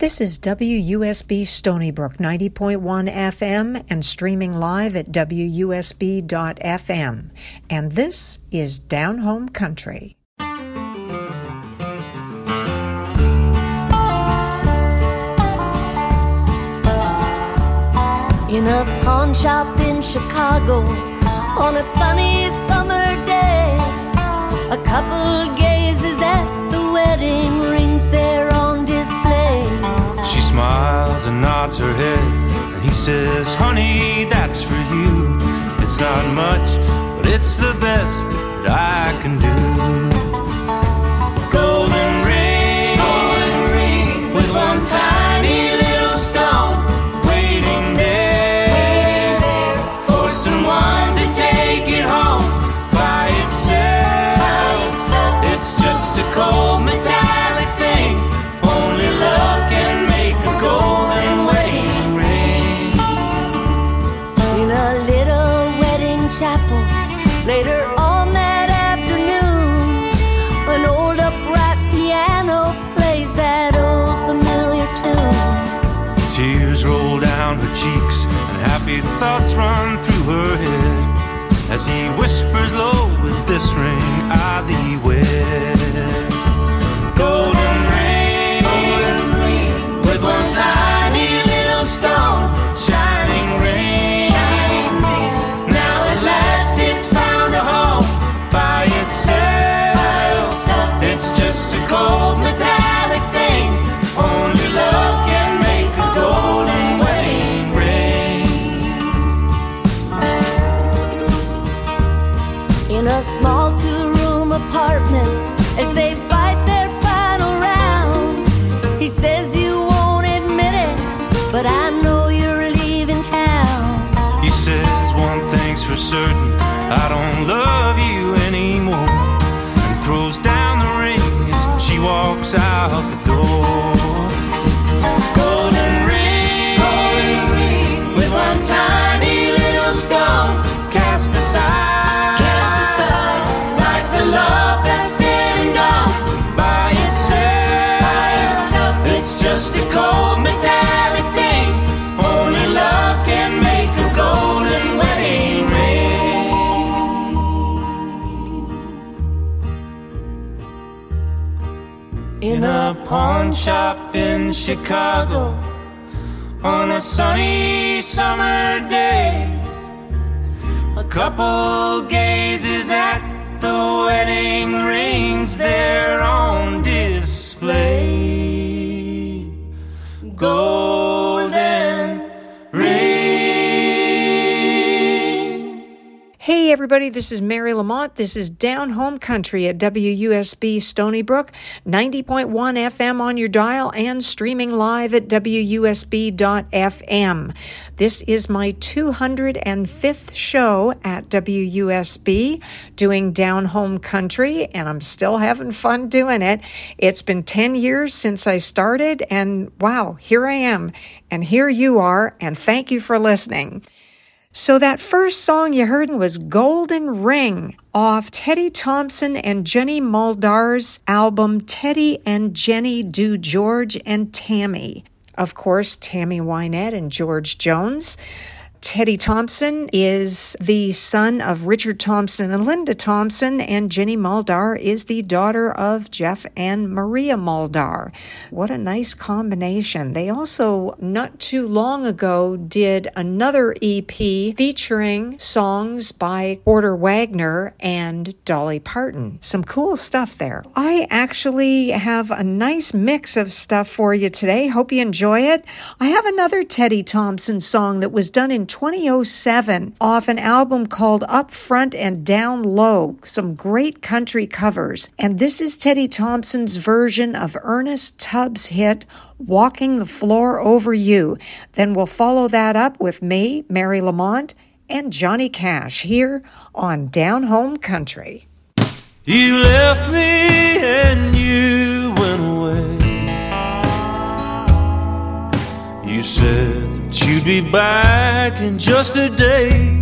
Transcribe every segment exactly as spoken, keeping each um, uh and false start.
This is W U S B Stony Brook ninety point one F M and streaming live at W U S B dot F M. And this is Down Home Country. In a pawn shop in Chicago on a sunny summer day, a couple gazes at the wedding rings there on display. She smiles and nods her head, and he says, honey, that's for you. It's not much, but it's the best that I can do. Golden ring, golden ring, with one tiny little stone, waiting there, for someone to take it home by itself. It's just a cold metallic thing, only love can make a golden wedding ring. In a little wedding chapel later on that afternoon, an old upright piano plays that old familiar tune. Tears roll down her cheeks and happy thoughts run through her head as he whispers low, with this ring I thee wed. Golden ring, golden ring, with one tiny little stone, shining ring, shining ring. Now at last it's found a home by itself. It's just a cold metallic thing, only love can make a golden wedding ring. In a small two-room apartment, as they fight their final round, he says, you won't admit it, but I know you're leaving town. He says, one thing's for certain, I don't love you anymore, and throws down the ring as she walks out the door. Golden ring, golden ring, with one tiny little stone, cast aside, cast aside, like the love that's dead and gone by itself. It's just a cold metallic thing, only love can make a golden wedding ring. In a pawn shop in Chicago on a sunny summer day, a couple gazes at the wedding rings there on display. Golden ring. Hey everybody, this is Mary Lamont. This is Down Home Country at W U S B Stony Brook, ninety point one F M on your dial and streaming live at W U S B dot F M. This is my two hundred fifth show at W U S B doing Down Home Country, and I'm still having fun doing it. It's been ten years since I started, and wow, here I am, and here you are, and thank you for listening. So that first song you heard was Golden Ring off Teddy Thompson and Jenny Muldar's album Teddy and Jenny Do George and Tammy. Of course, Tammy Wynette and George Jones. Teddy Thompson is the son of Richard Thompson and Linda Thompson, and Jenny Muldar is the daughter of Jeff and Maria Muldar. What a nice combination. They also, not too long ago, did another E P featuring songs by Porter Wagner and Dolly Parton. Some cool stuff there. I actually have a nice mix of stuff for you today. Hope you enjoy it. I have another Teddy Thompson song that was done in twenty oh seven off an album called Up Front and Down Low. Some great country covers. And this is Teddy Thompson's version of Ernest Tubbs' hit, Walking the Floor Over You. Then we'll follow that up with me, Mary Lamont, and Johnny Cash here on Down Home Country. You left me and you went away. You said that you'd be back in just a day.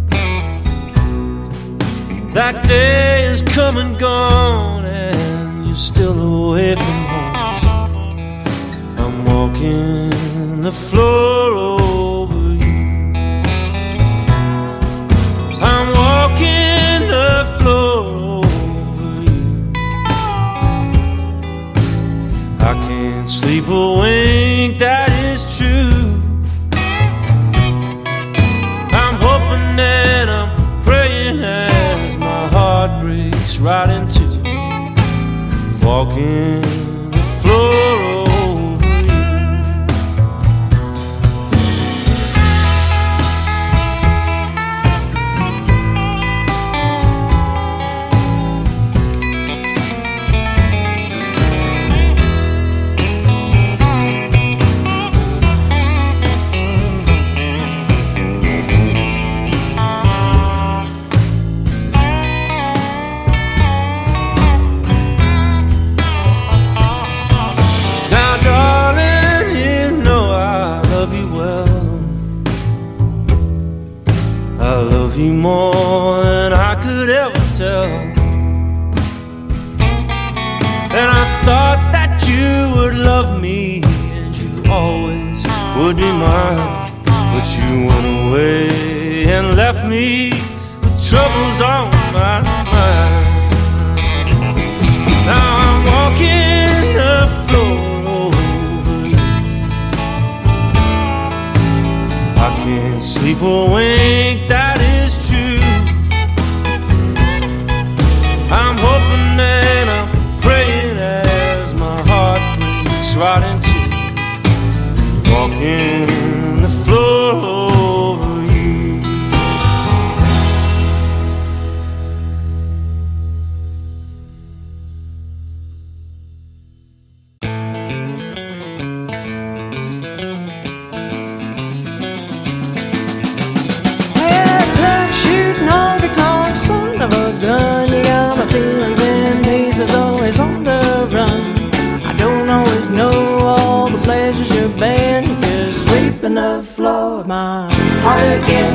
That day is come and gone, and you're still away from home. I'm walking walking the floor over you. I'm walking the floor over you. I can't sleep a wink, that is true. I'm hoping and I'm praying as my heart breaks right in two. Walking the floor over you. More than I could ever tell. And I thought that you would love me and you always would be mine. But you went away and left me with troubles on my mind. Now I'm walking the floor over you. I can't sleep a wink, that is true. I'm hoping and I'm praying as my heart breaks right in two. Walking the floor over you. Of a gun, you got my feelings in pieces, always on the run. I don't always know all the places you've been, just sweeping the floor of my heart again.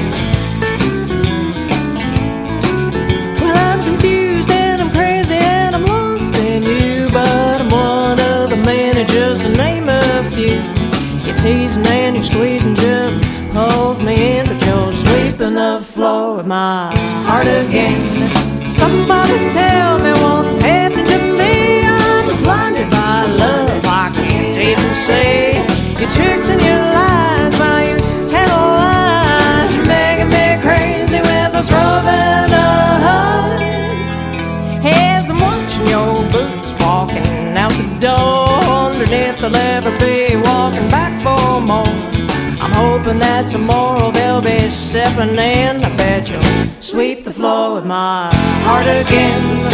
Well, I'm confused and I'm crazy and I'm lost in you, but I'm one of the many, just to name a few. You're teasing and you're squeezing, just pulls me in, but you're sweeping the floor with my heart again. Somebody tell me what's happening to me. I'm blinded by love, I can't even say. Your tricks and your lies, while you tell lies, you're making me crazy with those roving eyes. As I'm watching your boots walking out the door, wondering if they'll ever be walking back for more. I'm hoping that tomorrow they'll be stepping in. I bet you'll sweep the floor with my heart again.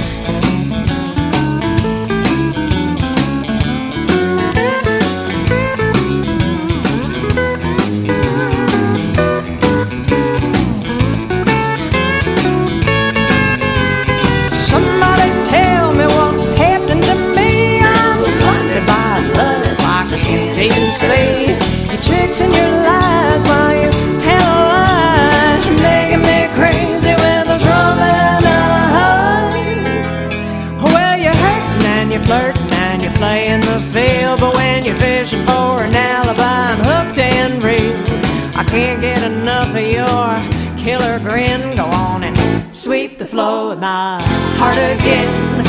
Somebody tell me what's happening to me. I'm blinded by love, I can't even see. Tricks and your lies, while you tell lies, you're making me crazy with those roving eyes. Well, you're hurting and you're flirting and you're playing the field, but when you're fishing for an alibi, I'm hooked and reeled. I can't get enough of your killer grin. Go on and sweep the floor with my heart again.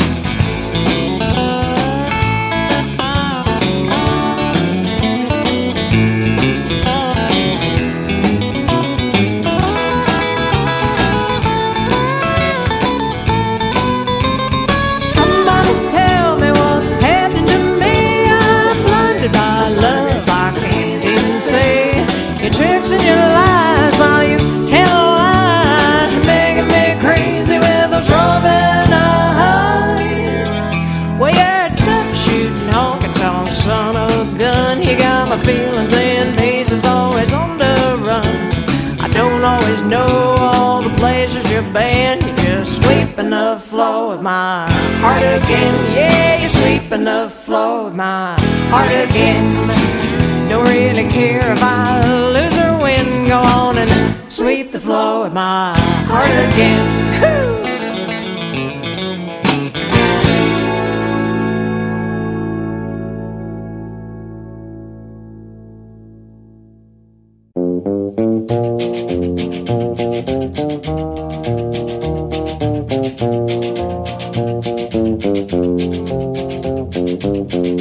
Your tricks and your lies, while you tell lies, you're making me crazy with those roving eyes. Well, you're a tough shooting, honky-tonk son of a gun. You got my feelings in pieces, always on the run. I don't always know all the places you've been. You're just sweeping the floor with my heart again. Yeah, you're sweeping the floor with my heart again. Don't really care if I lose or win. Go on and sweep the floor with my heart again. Woo!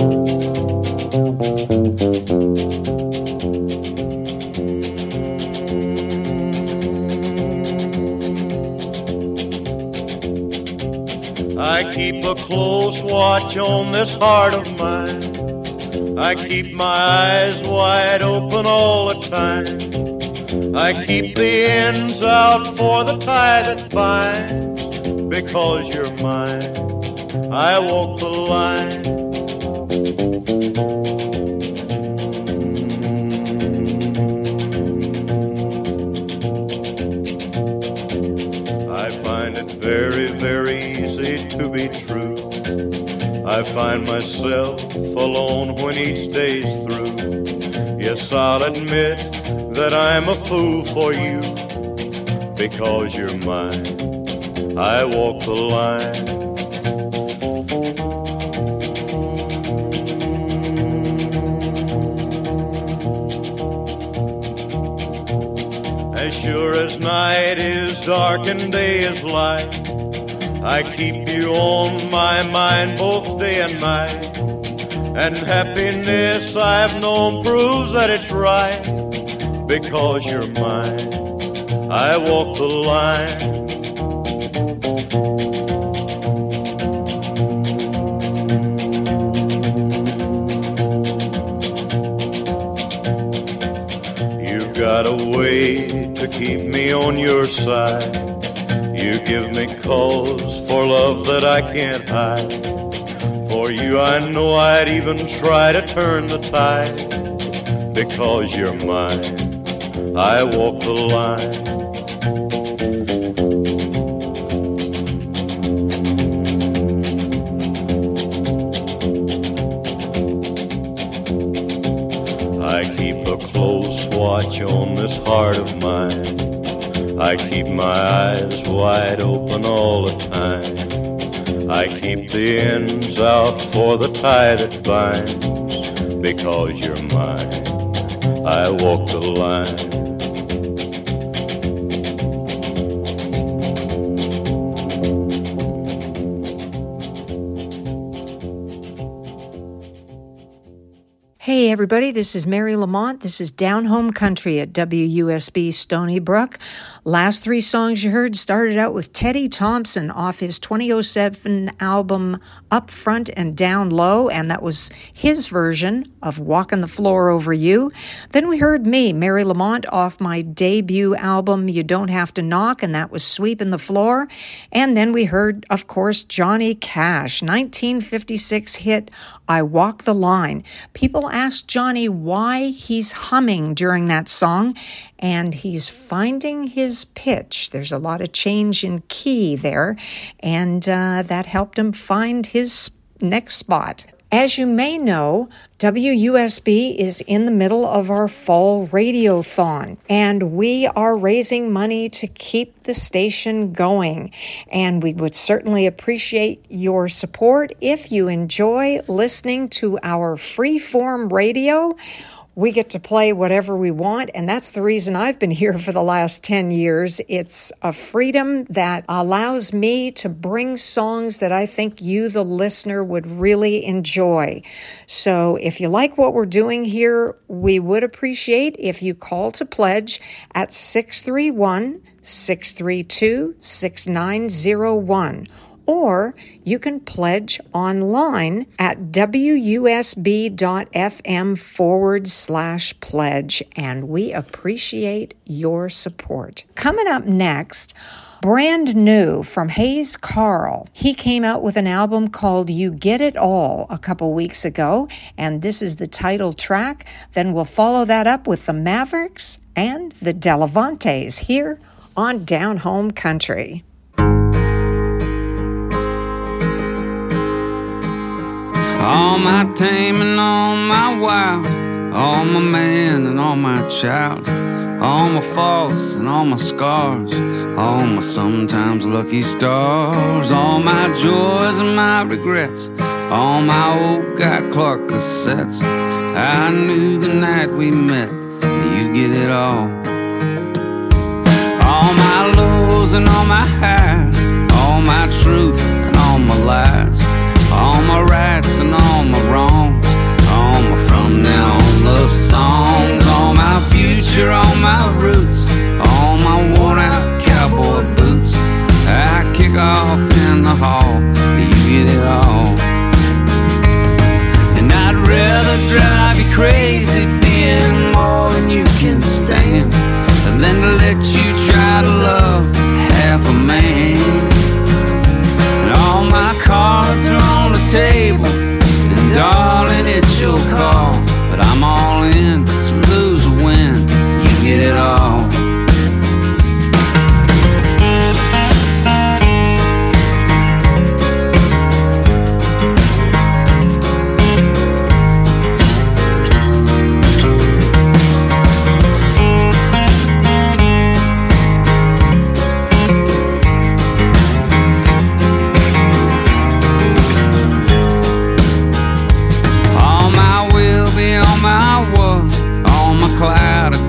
I keep a close watch on this heart of mine. I keep my eyes wide open all the time. I keep the ends out for the tie that binds. Because you're mine, I walk the line. I find it very, very easy to be true. I find myself alone when each day's through. Yes, I'll admit that I'm a fool for you. Because you're mine, I walk the line. As sure as night is dark and day is light, I keep you on my mind both day and night. And happiness I've known proves that it's right. Because you're mine, I walk the line. You've got a way to keep me on your side. You give me cause for love that I can't hide. For you I know I'd even try to turn the tide. Because you're mine, I walk the line. I keep a close watch on this heart of mine. I keep my eyes wide open all the time. I keep the ends out for the tie that binds. Because you're mine, I walk the line. Hey everybody, this is Mary Lamont. This is Down Home Country at W U S B Stony Brook. Last three songs you heard started out with Teddy Thompson off his twenty oh seven album Up Front and Down Low, and that was his version of Walking the Floor Over You. Then we heard me, Mary Lamont, off my debut album You Don't Have to Knock, and that was Sweeping the Floor. And then we heard, of course, Johnny Cash, nineteen fifty-six hit I Walk the Line. People asked Johnny why he's humming during that song, and he's finding his pitch. There's a lot of change in key there, and uh, that helped him find his next spot. As you may know, W U S B is in the middle of our fall radiothon, and we are raising money to keep the station going. And we would certainly appreciate your support if you enjoy listening to our free-form radio. We get to play whatever we want, and that's the reason I've been here for the last ten years. It's a freedom that allows me to bring songs that I think you, the listener, would really enjoy. So if you like what we're doing here, we would appreciate if you call to pledge at six three one, six three two, six nine zero one. Or you can pledge online at wusb.fm forward slash pledge, and we appreciate your support. Coming up next, brand new from Hayes Carll. He came out with an album called You Get It All a couple weeks ago, and this is the title track. Then we'll follow that up with the Mavericks and the Delavantes here on Down Home Country. All my tame and all my wild, all my man and all my child, all my faults and all my scars, all my sometimes lucky stars, all my joys and my regrets, all my old Guy Clark cassettes. I knew the night we met that you'd get it all. All my lows and all my highs, all my truth and all my lies, all my rights and all my wrongs,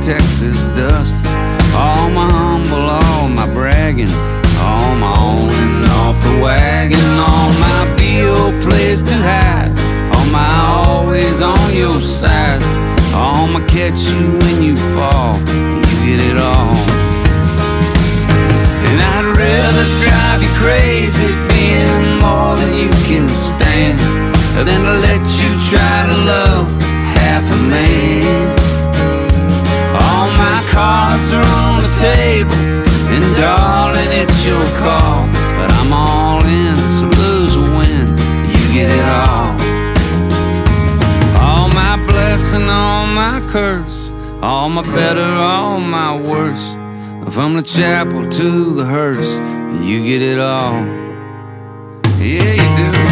Texas dust. All my humble, all my bragging, all my on and off the wagon, all my be your place to hide, all my always on your side, all my catch you when you fall, you get it all. And I'd rather drive you crazy, being more than you can stand, than to let you try to love half a man. All my cards are on the table, and darling, it's your call, but I'm all in, so lose or win, you get it all. All my blessing, all my curse, all my better, all my worse, from the chapel to the hearse, you get it all. Yeah, you do.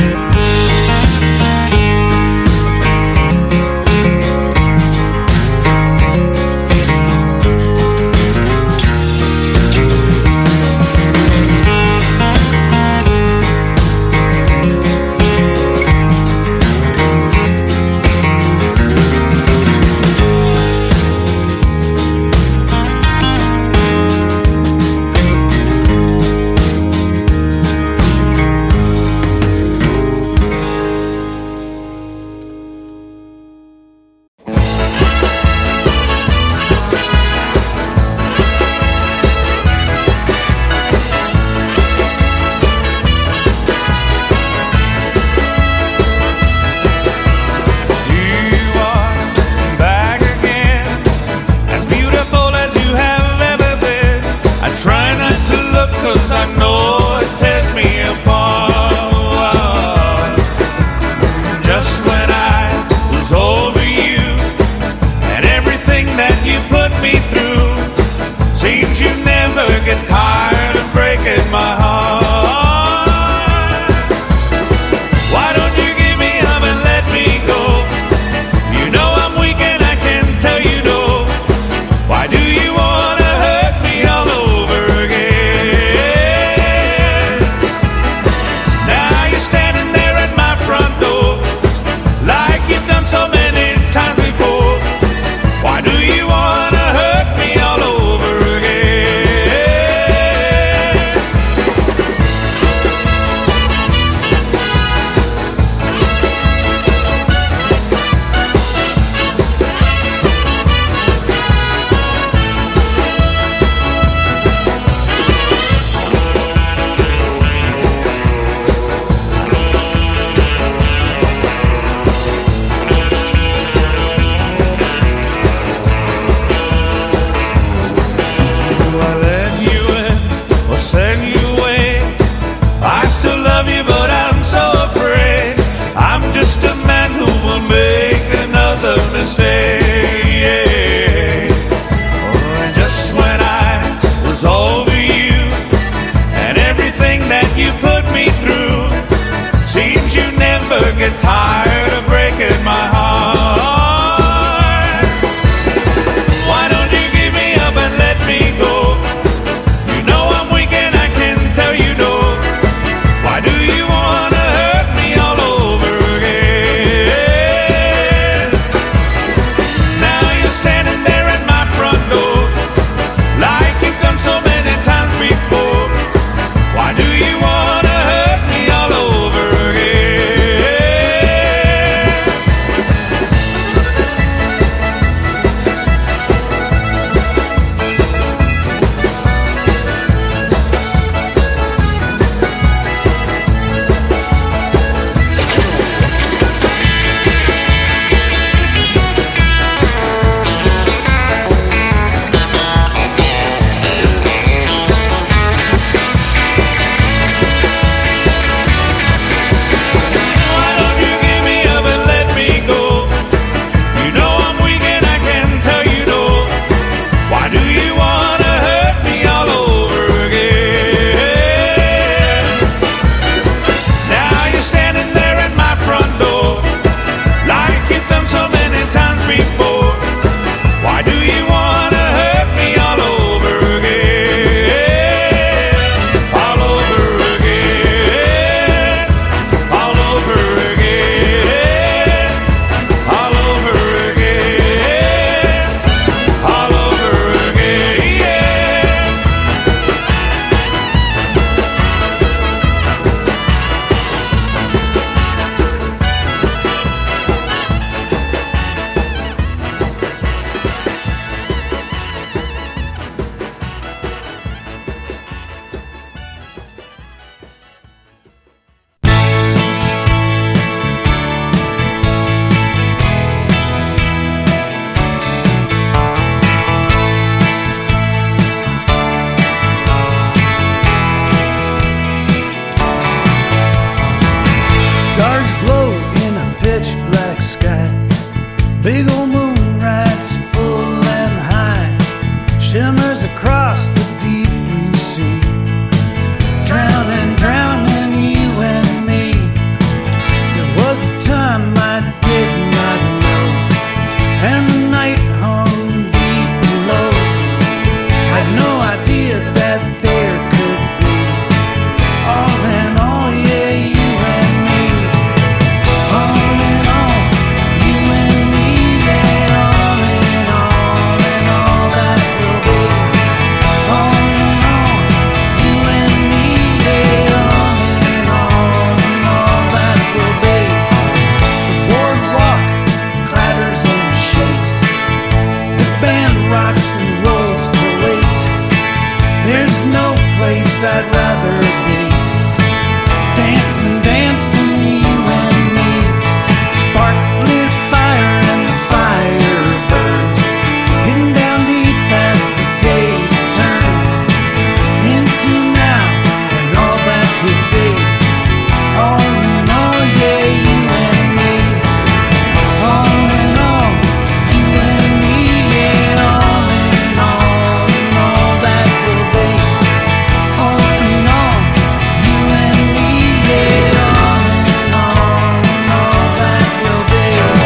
Big old moon rides full and high, shimmers across the deep blue sea, drowning, drowning you and me. There was a time I did not know, and the night hung deep below. Had no idea that there could be all in all, yeah, you and me. All in all, you and me, yeah. All in all, and all that will be. All in all, you and me, yeah. All in all, and all that will be. The boardwalk clatters and shakes, the band rocks and rolls till late. There's no place I'd rather be, dancing, dancing, you and me. Spark lit fire and the fire burned, hidden down deep as the days turned into now and all that could be. All in all, yeah, you and me. All in all, you and me, yeah. All in all, and all that will be. All in all, you and me, yeah. All in all, and all that will be.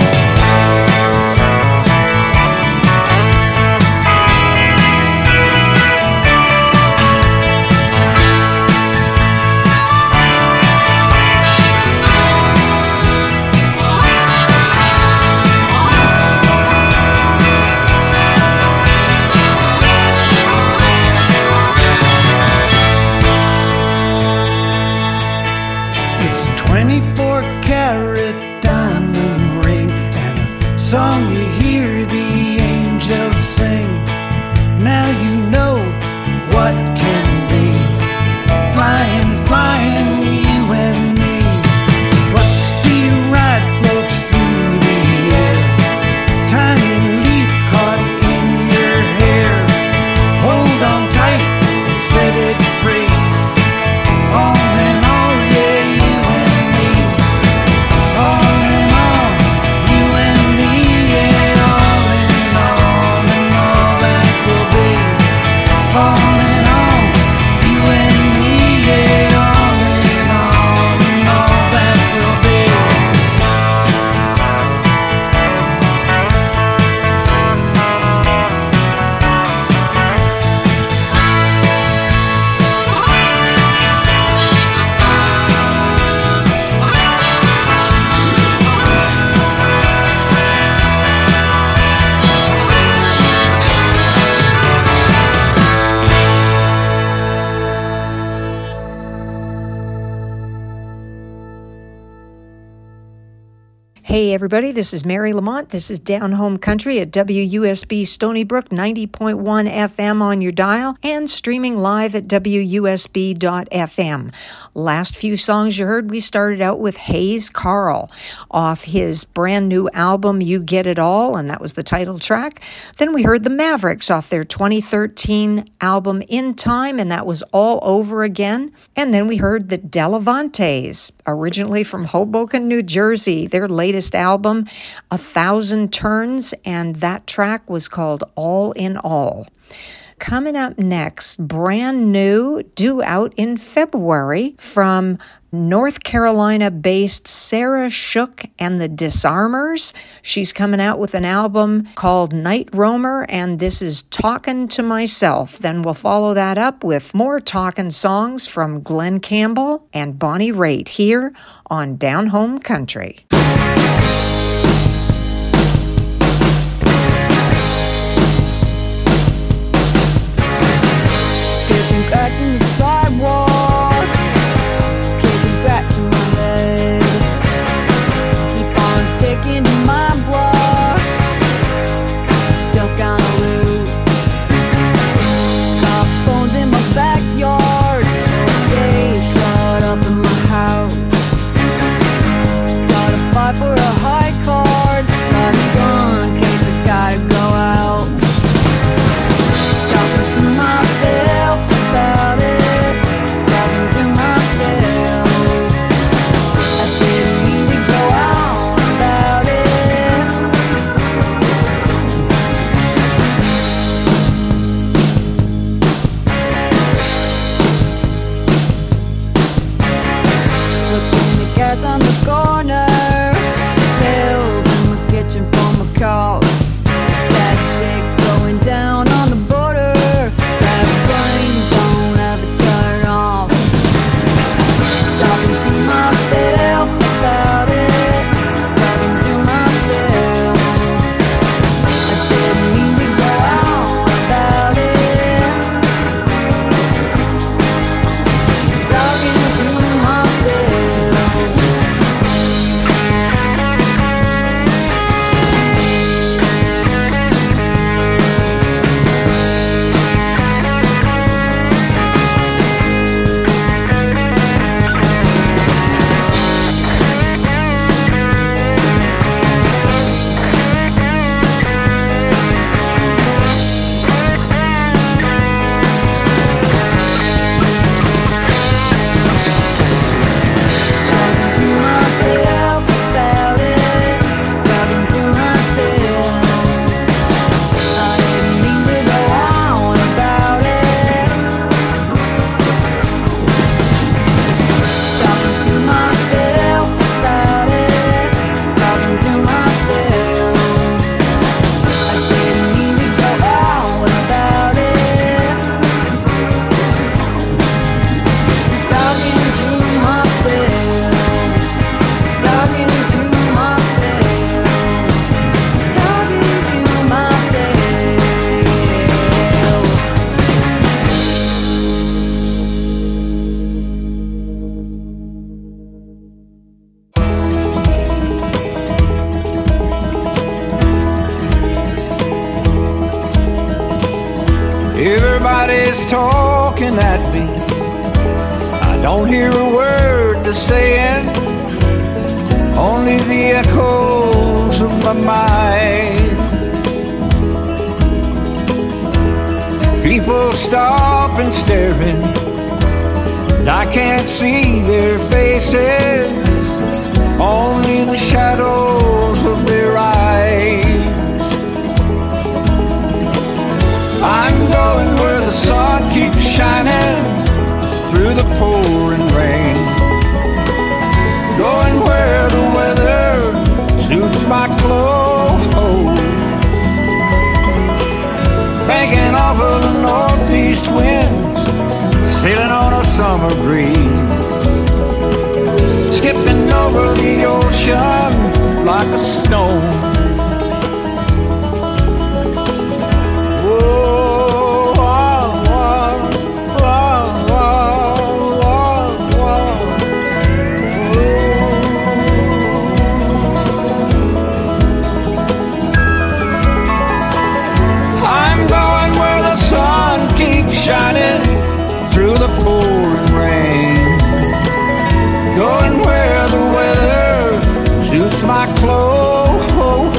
It's a twenty-four karat diamond ring and a song you hear the angels sing. Now you know what can be, flying, flying, you and me. Rusty ride floats through the air, tiny leaf caught in your hair. Hold on tight and set it free. All in all, yeah, you and me. All in all, you and me, yeah. All in all, and all that will be. All in all, you and me, yeah. All in all, and all that will be. Hey everybody, this is Mary Lamont. This is Down Home Country at W U S B Stony Brook, ninety point one F M on your dial, and streaming live at W U S B dot F M. Last few songs you heard, we started out with Hayes Carll off his brand new album, You Get It All, and that was the title track. Then we heard the Mavericks off their twenty thirteen album In Time, and that was All Over Again. And then we heard the Delavantes, originally from Hoboken, New Jersey, their latest album, A Thousand Turns, and that track was called All in All. Coming up next, brand new, due out in February, from North Carolina-based Sarah Shook and the Disarmers. She's coming out with an album called Night Roamer, and this is Talkin' to Myself. Then we'll follow that up with more talkin' songs from Glenn Campbell and Bonnie Raitt here on Down Home Country. Skipping cracks in the sidewalk, kicking cracks in my head. Keep on sticking to my block, stuck on a loop. Cop phones in my backyard, so I stay shut up in my house. Got a Everybody's talking at me. I don't hear a word they're saying, only the echoes of my mind. People stop and staring, and I can't see their faces, only the shadows of their eyes. I'm going where the sun keeps shining through the pouring rain, going where the weather suits my clothes, banking off of the northeast winds, sailing on a summer breeze, skipping over the ocean like a stone. Shining through the pouring rain, going where the weather suits my clothes,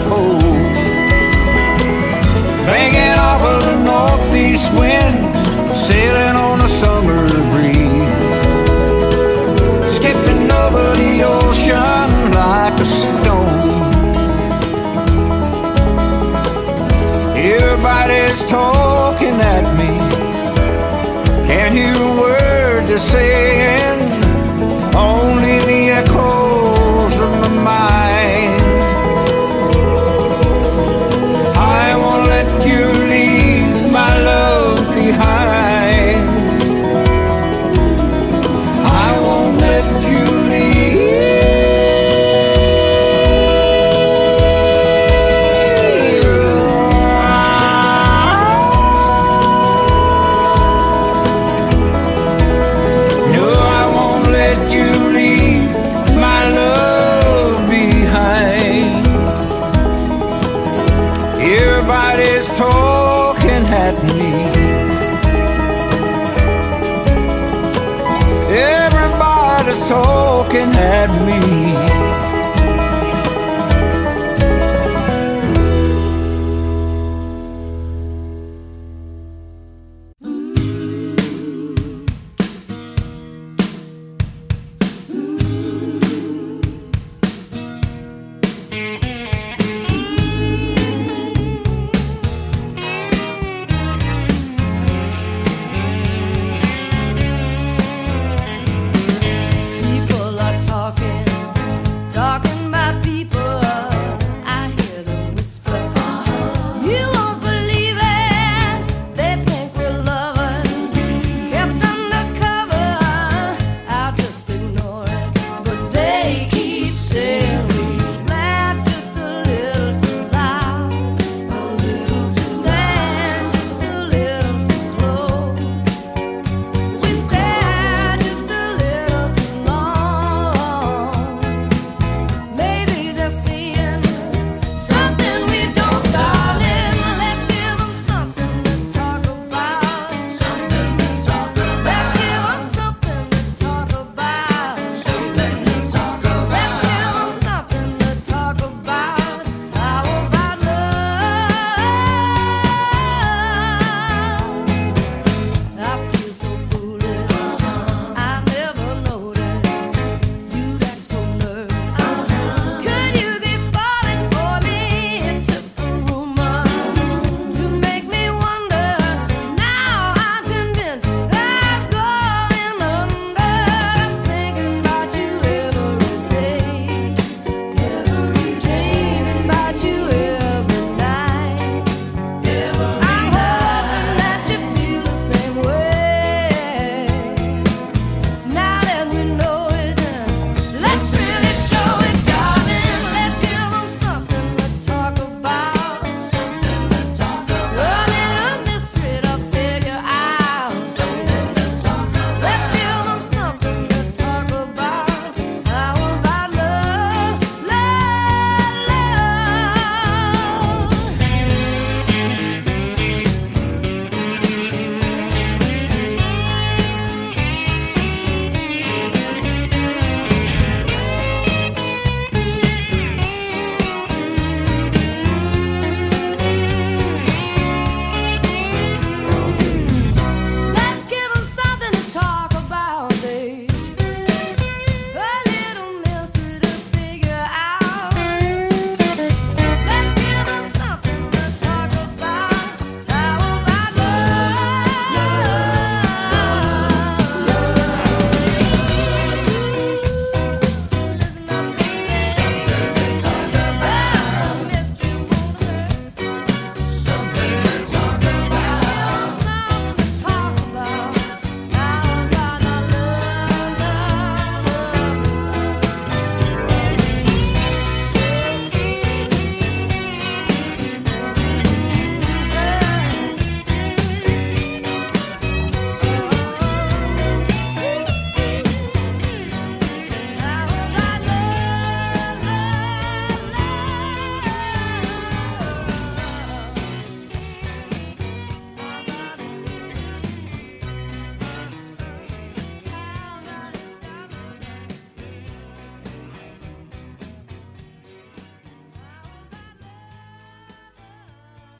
banging off of the northeast wind, sailing on a summer breeze, skipping over the ocean like a stone. Everybody's talking at me, can't hear a word they're saying, only the echoes of my mind. I won't let you leave my love behind. I won't let you leave. Everybody's talking at me. Everybody's talking at me. People are talking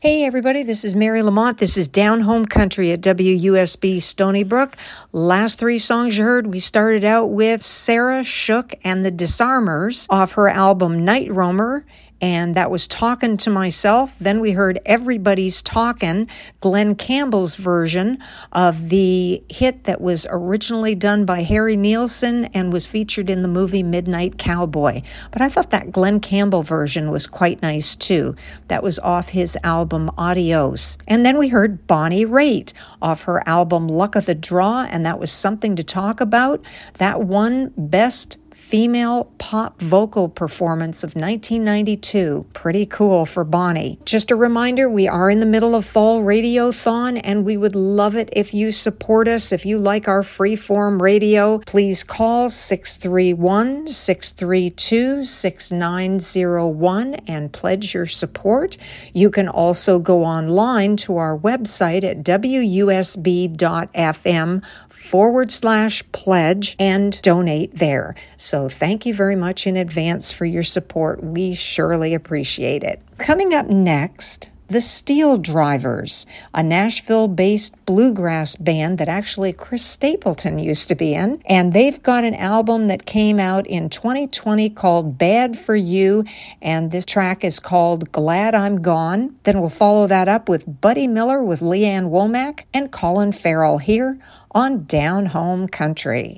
Hey everybody, this is Mary Lamont. This is Down Home Country at W U S B Stony Brook. Last three songs you heard, we started out with Sarah Shook and the Disarmers off her album Night Roamer, and that was Talkin' to Myself. Then we heard Everybody's Talkin', Glenn Campbell's version of the hit that was originally done by Harry Nilsson and was featured in the movie Midnight Cowboy. But I thought that Glenn Campbell version was quite nice too. That was off his album Adios. And then we heard Bonnie Raitt off her album Luck of the Draw, and that was Something to Talk About. That won Best Female Pop Vocal Performance of nineteen ninety-two. Pretty cool for Bonnie. Just a reminder, we are in the middle of Fall Radiothon, and we would love it if you support us. If you like our freeform radio, please call six three one, six three two, six nine zero one and pledge your support. You can also go online to our website at W U S B dot F M forward slash pledge and donate there. So thank you very much in advance for your support. We surely appreciate it. Coming up next, the Steel Drivers, a Nashville-based bluegrass band that actually Chris Stapleton used to be in. And they've got an album that came out in twenty twenty called Bad for You, and this track is called Glad I'm Gone. Then we'll follow that up with Buddy Miller with Leanne Womack and Colin Farrell here on Down Home Country.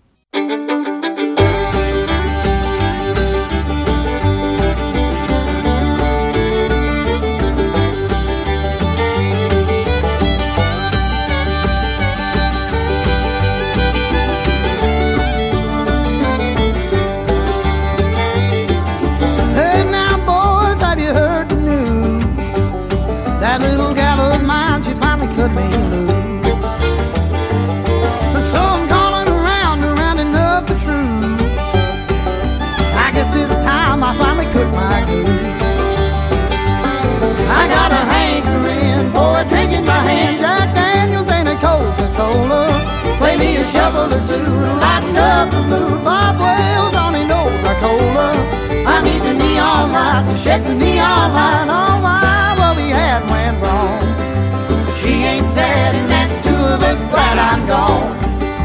That little gal of mine, she finally cut me loose. But so I'm calling around to rounding up the troops. I guess this time I finally cut my goose. I got a hankering for a drink in my hand, Jack Daniels and a Coca-Cola. Play me a shuffle or two and lighten up the mood. Bob Wells on an old Coca-Cola. I need the neon lights to shed some neon light on why what we had went wrong. She ain't sad and that's two of us glad I'm gone.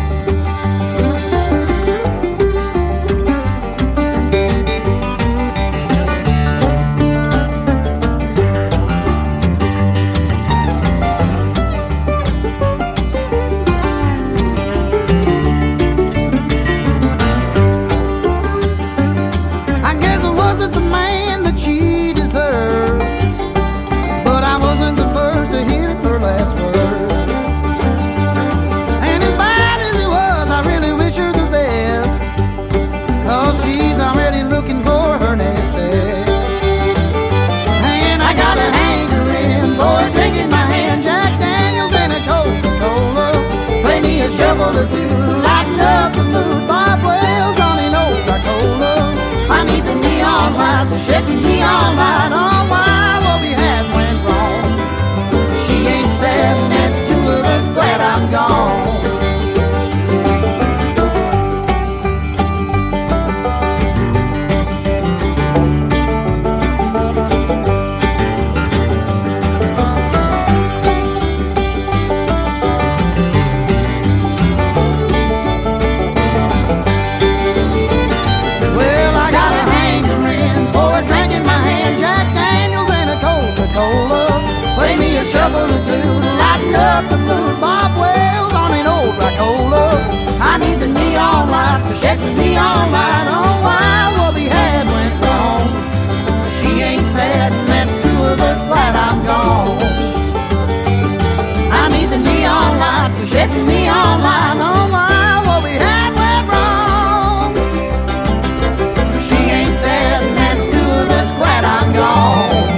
Shovel or two, lighten up the mood. Bob Wells on an old Coca-Cola. I need the neon lights to shed some neon light on why what we had went wrong. She ain't sad and that's two of us glad I'm gone. Play me a shuffle or two to lighten up the mood. Bob Wells on an old Coca-Cola. I need the neon lights to shed some neon light on why what we had went wrong. She ain't sad and that's two of us glad I'm gone. I need the neon lights to shed some neon light on why what we had went wrong. She ain't sad and that's two of us glad I'm gone.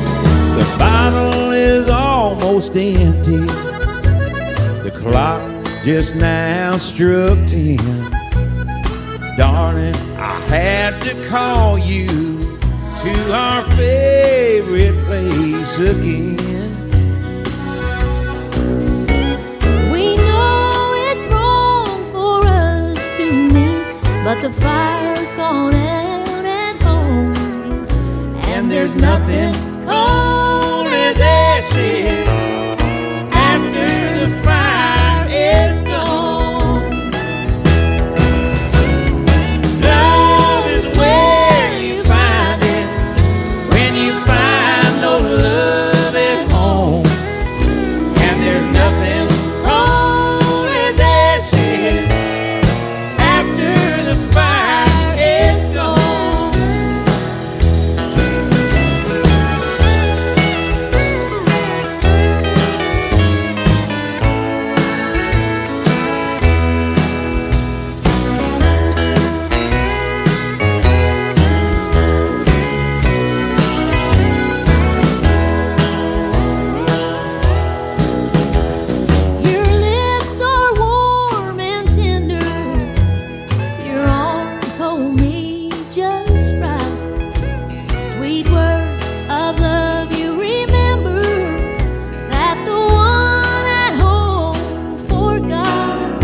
Empty. The clock just now struck ten. Darling, I had to call you to our favorite place again. We know it's wrong for us to meet, but the fire's gone out at home, and there's nothing cold as ashes after the fire is gone. Love is where you find it when you find no love at home, and there's nothing cold as ashes after the fire is gone. Your lips are warm and tender, your arms hold me just right. Sweet words of love you remember that the one at home forgot.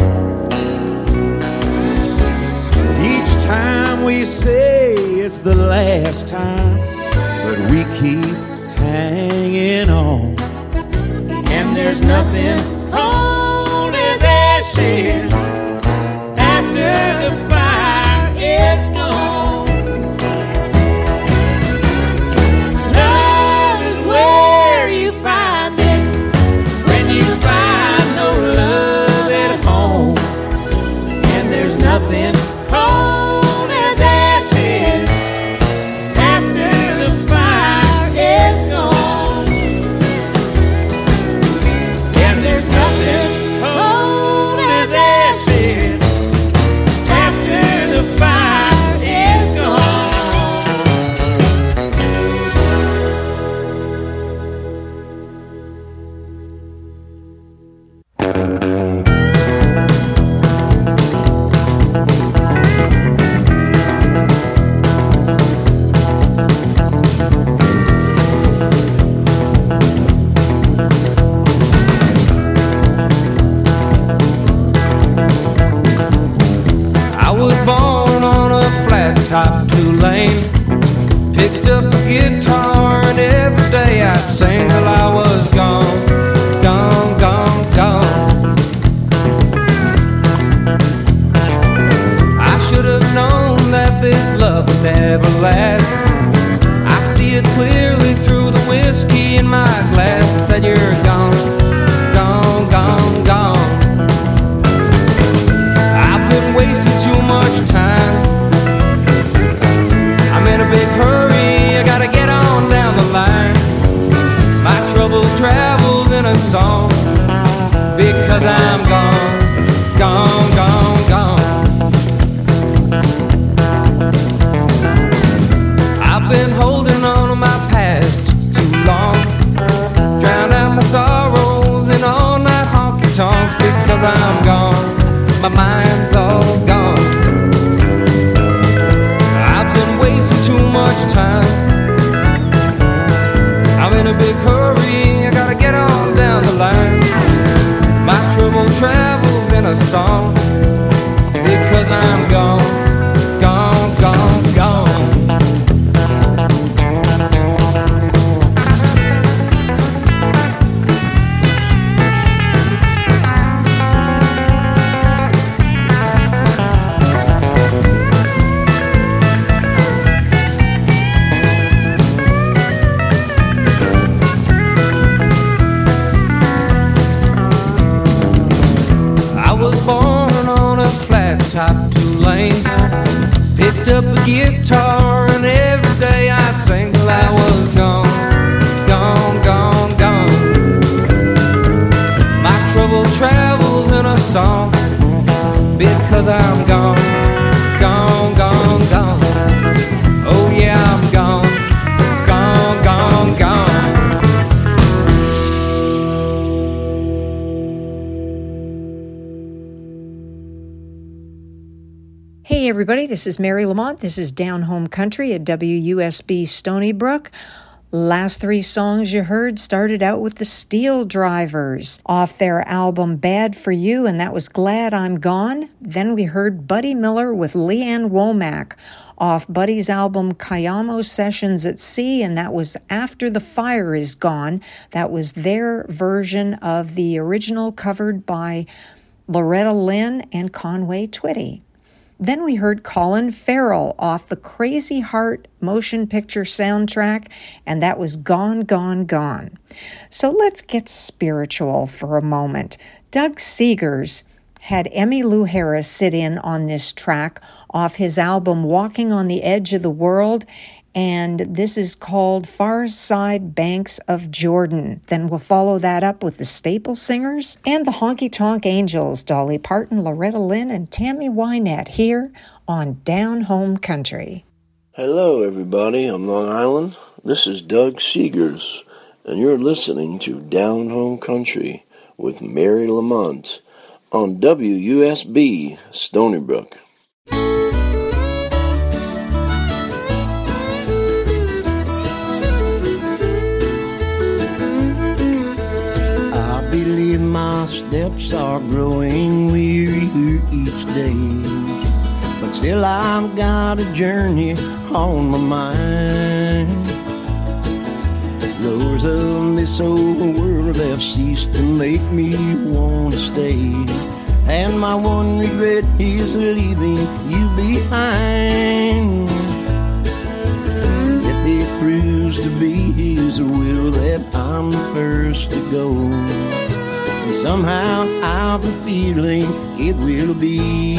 Each time we say it's the last time, but we keep hanging on. And there's nothing cold as ashes after the fire is gone. Love is where you find it when you find no love at home, and there's nothing cold as ashes after the fire is gone. And there's nothing cold as ashes after the fire is gone. I was born on a flat top two-lane. Picked up a guitar and every day I'd sing till I was gone, gone, gone, gone. I should have known that this love would never last. I see it clearly through the whiskey in my glass that you're gone, gone, gone, gone. I've been wasting too much time. I'm in a big hurry, I gotta get on down the line. My trouble travels in a song because I'm gone, gone, gone, gone. I've been holding on to my past too long, drowned out my sorrows in all night honky tonks because I'm gone. My mind's all gone. I've been wasting too much time. I'm in a big hurry, I gotta get on down the line. My trouble travels in a song because I'm gone, gone, gone, gone. Top two-lane. Picked up a guitar and every day I'd sing till I was gone, gone, gone, gone. My trouble travels in a song because I'm gone, gone, gone, gone. Oh yeah, I'm gone, gone, gone, gone. Hey everybody, this is Mary Lamont. This is Down Home Country at W U S B Stony Brook. Last three songs you heard started out with the Steel Drivers off their album Bad For You, and that was Glad I'm Gone. Then we heard Buddy Miller with Leanne Womack off Buddy's album Cayamo Sessions at Sea, and that was After the Fire Is Gone. That was their version of the original covered by Loretta Lynn and Conway Twitty. Then we heard Colin Farrell off the Crazy Heart motion picture soundtrack, and that was Gone, Gone, Gone. So let's get spiritual for a moment. Doug Seegers had Emmylou Harris sit in on this track off his album Walking on the Edge of the World, and this is called Far Side Banks of Jordan. Then we'll follow that up with the Staple Singers and the Honky Tonk Angels, Dolly Parton, Loretta Lynn, and Tammy Wynette here on Down Home Country. Hello, everybody. I'm Long Island. This is Doug Seegers, and you're listening to Down Home Country with Mary Lamont on W U S B Stony Brook. My steps are growing weary each day, but still I've got a journey on my mind. Those of this old world have ceased to make me want to stay, and my one regret is leaving you behind. If it proves to be His will that I'm the first to go, somehow I've a feeling it will be.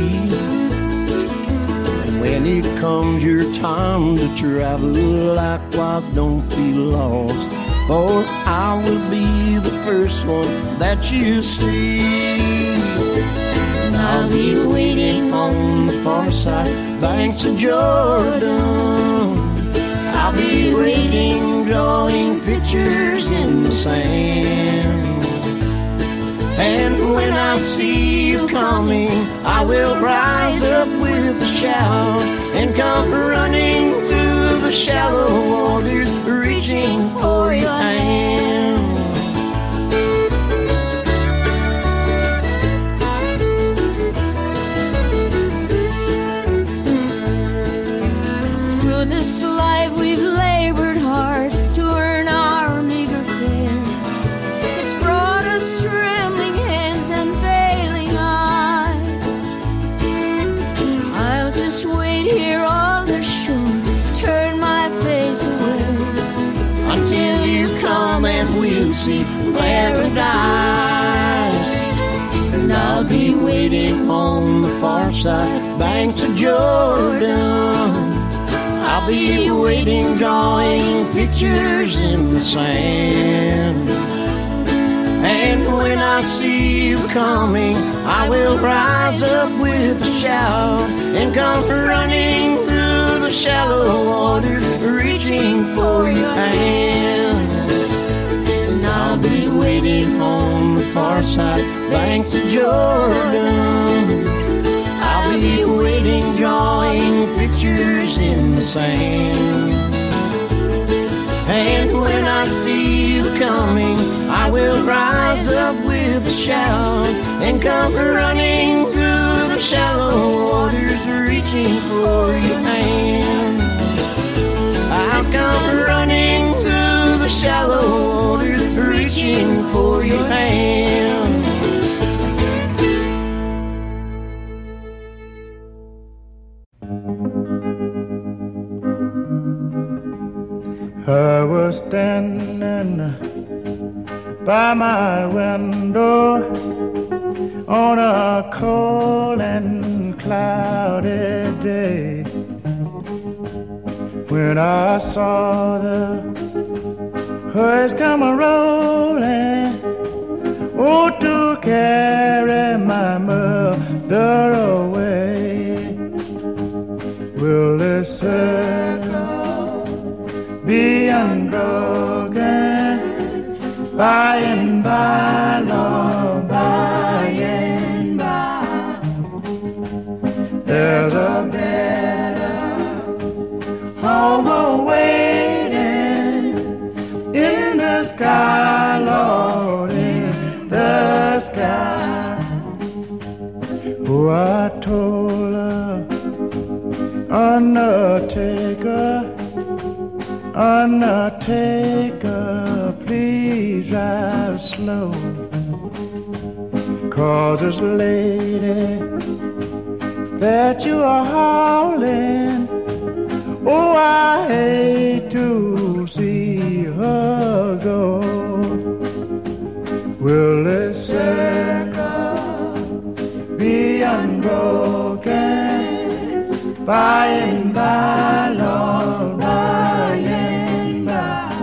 And when it comes your time to travel, likewise don't feel lost, for I will be the first one that you see. And I'll be waiting on the far side banks of Jordan. I'll be waiting, drawing pictures in the sand. And when I see you coming, I will rise up with a shout and come running through the shallow waters, reaching for your hand. Through this life we've labored hard to earn our meager fare. It's brought us trembling hands and failing eyes. I'll just wait here on the shore, turn my face away, until you come and we'll see paradise. And I'll be waiting on the far side banks of Jordan. I'll be waiting, drawing pictures in the sand. And when I see you coming, I will rise up with a shout and come running through the shallow waters, reaching for your hand. And I'll be waiting on the far side banks of Jordan. I'll be waiting, drawing pictures in the sand. And when I see you coming, I will rise up with a shout and come running through the shallow waters, reaching for your hand. I'll come running through the shallow waters, reaching for your hand. I was standing by my window on a cold and cloudy day, when I saw the herds come a-rolling, oh, to carry my mother away. Will this circle be unbroken by and by, Lord, by and by? There Oh, I told her, Undertaker, Undertaker, please drive slow, 'cause this lady that you are hauling, oh, I hate to see her go. Will this circle be unbroken by and by, Lord, by and by?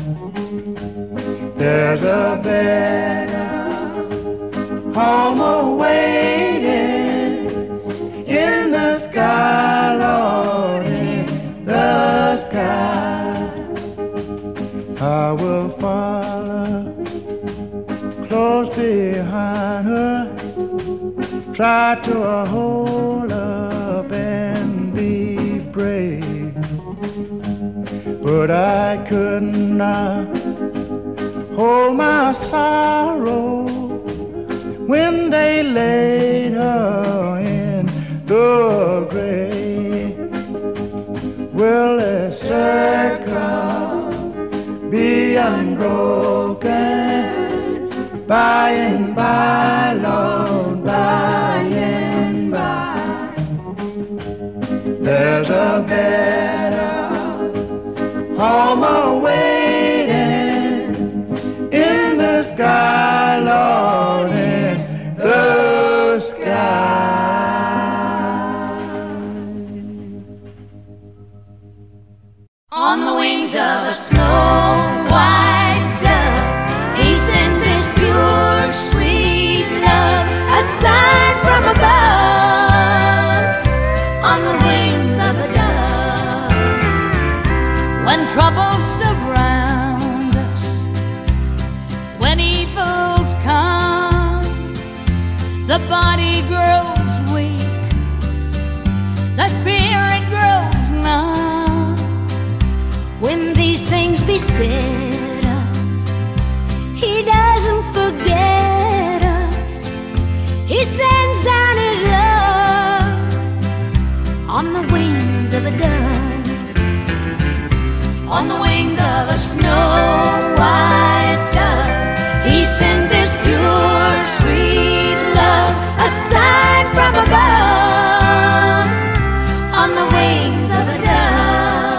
There's a better home awaiting in the sky, Lord, in the sky. I will follow close behind her, try to hold up and be brave, but I could not hold my sorrow when they laid her in the grave. Will a circle be unbroken by and by, Lord, by and by? There's a better home awaiting in the sky, Lord, in the sky. On the wings of a snow white dove, he sends his pure, sweet love, a sign from above. On the wings of a dove, when troubles surround us, when evils come, the body grows weak, the spirit grows numb. When these things beset us, he doesn't forget us. He sends down his love on the wings of a dove, on the wings of a snow white dove. He sends his pure, sweet love, a sign from above, on the wings of a dove.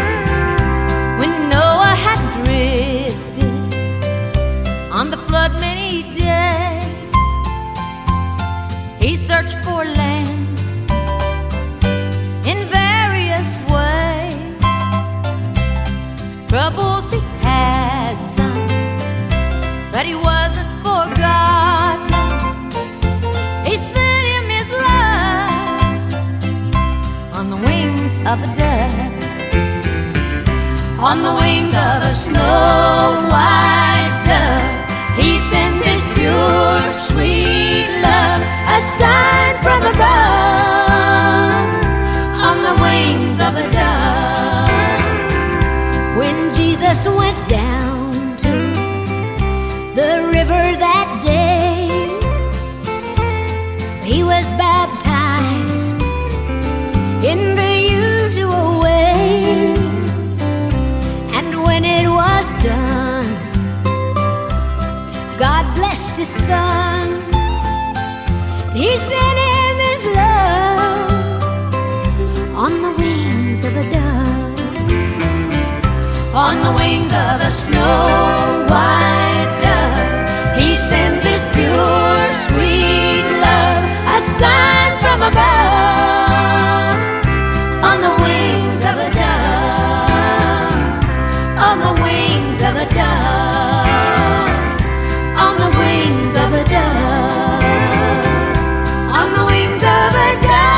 On the flood many days, he searched for land in various ways. Troubles he had some, but he wasn't forgotten. He sent him his love on the wings of a dove, on the wings of a snow white dove. He sends his pure, sweet love, a sign from above, on the wings of a dove. When Jesus went down to the river that day, he was baptized in the usual way. And when it was done, God blessed his son. He sent him his love on the wings of a dove, on the wings of a snow white dove. He sends his pure, sweet love, a sign from above, on the wings of a dove, on the wings of a dove, on the wings of a dove, on the wings of a dove.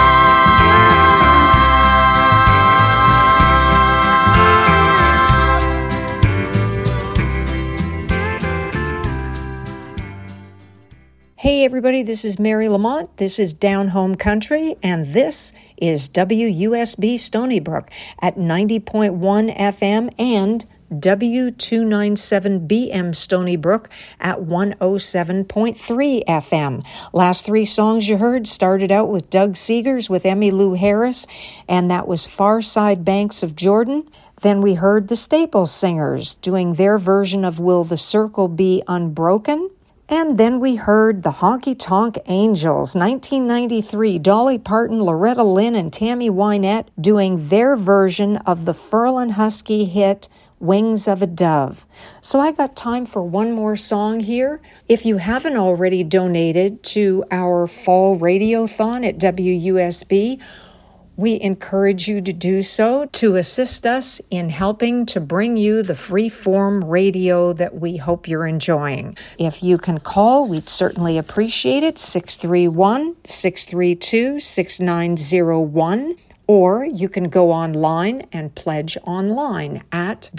Hey everybody, this is Mary Lamont. This is Down Home Country, and this is W U S B Stony Brook at ninety point one F M and W two ninety-seven B M Stony Brook at one oh seven point three F M. Last three songs you heard started out with Doug Seegers with Emmylou Harris, and that was Far Side Banks of Jordan. Then we heard the Staples Singers doing their version of Will the Circle Be Unbroken? And then we heard the Honky Tonk Angels, nineteen ninety-three, Dolly Parton, Loretta Lynn, and Tammy Wynette doing their version of the Ferlin Husky hit Wings of a Dove. So I got time for one more song here. If you haven't already donated to our fall radiothon at W U S B, we encourage you to do so to assist us in helping to bring you the free-form radio that we hope you're enjoying. If you can call, we'd certainly appreciate it, six three one, six three two, six nine zero one. Or you can go online and pledge online at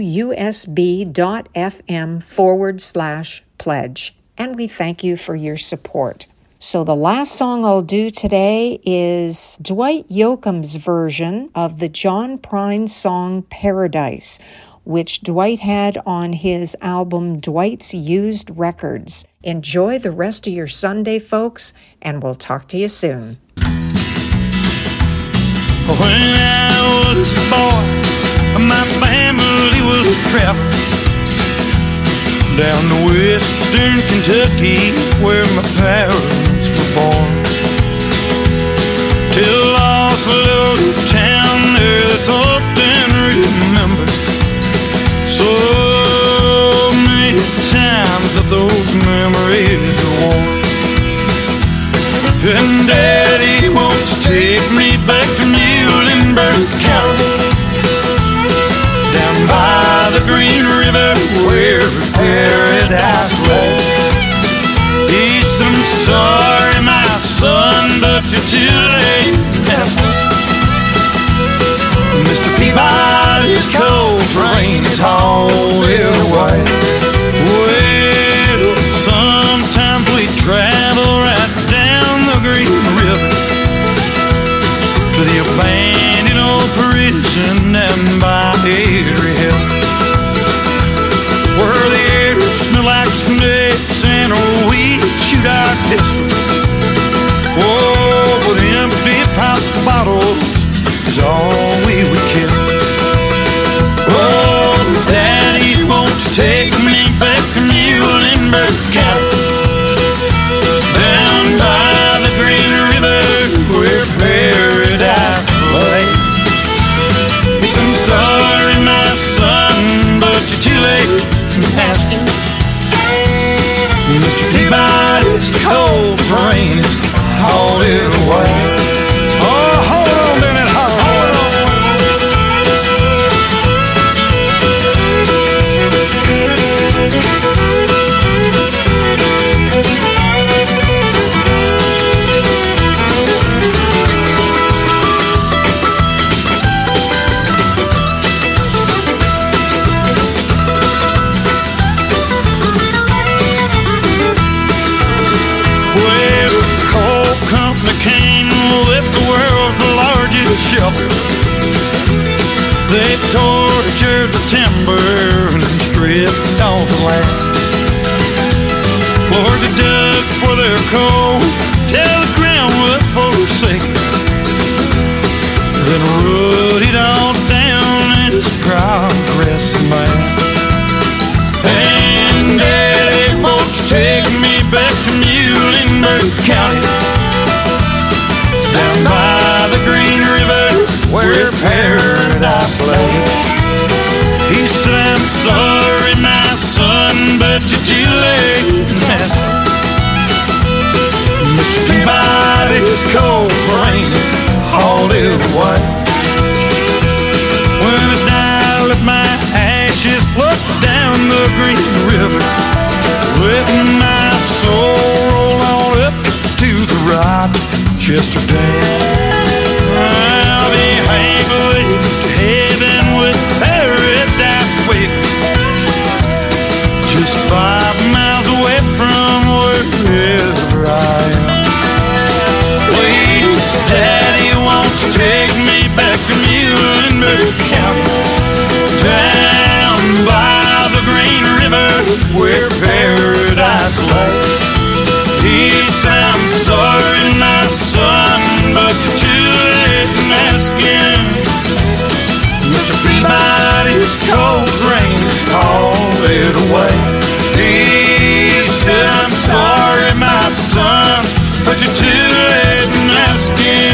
wusb.fm forward slash pledge. And we thank you for your support. So the last song I'll do today is Dwight Yoakam's version of the John Prine song Paradise, which Dwight had on his album Dwight's Used Records. Enjoy the rest of your Sunday, folks, and we'll talk to you soon. When I was a boy, my family was trapped down to western Kentucky, where my parents were born. Till lost a little town there that's often remembered. So many times that those memories are worn. And Daddy won't take me back to Muhlenberg County, down by the Green River where paradise lay. He said, I'm sorry, my son, but you're too late. Mister Peabody's cold train is hauling away. Well, sometimes we travel right down the Green River to the abandoned old prison down by Erie Hill, where the air smells like snakes and we shoot our pistols. Oh, but empty pop bottles is all we would kill. Oh, Daddy, won't you take me back to Muhlenberg County, down by the Green River where paradise lay. He said, I'm sorry, my son, but you're too late asking. Mister Peabody's cold train is hauling away. Oh, hold on, Bennett, hold on. They tortured the timber and stripped all the land. Lord, they dug for their coal till the ground was forsaken, then rooted it all down in its progress man. And Daddy, won't you take me back to Muhlenberg County, down by the Green River where paradise lay. He said, I'm sorry, my son, but you're too late. Mister Peabody's cold rain is hauled away. When I die, let my ashes float down the Green River, letting my soul roll on up to the Rochester Dam. I'll be halfway to heaven with paradise waiting, just five miles away from wherever I am. Please, Daddy, won't you take me back to Muhlenberg County, down away. He said, I'm sorry, my son, but you're too late in asking.